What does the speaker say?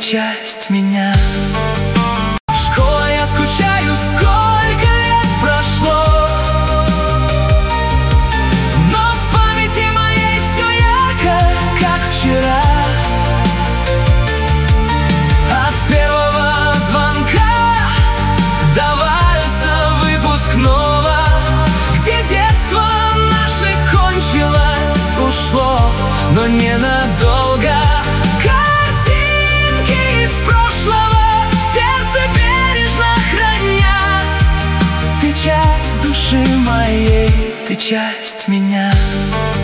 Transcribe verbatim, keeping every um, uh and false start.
часть меня. Школа, я скучаю, сколько лет прошло, но в памяти моей все ярко, как вчера. От первого звонка до вальса выпускного, где детство наше кончилось, ушло, но ненадолго. Картинки из прошлого в сердце бережно храня. Ты часть души моей, ты часть меня.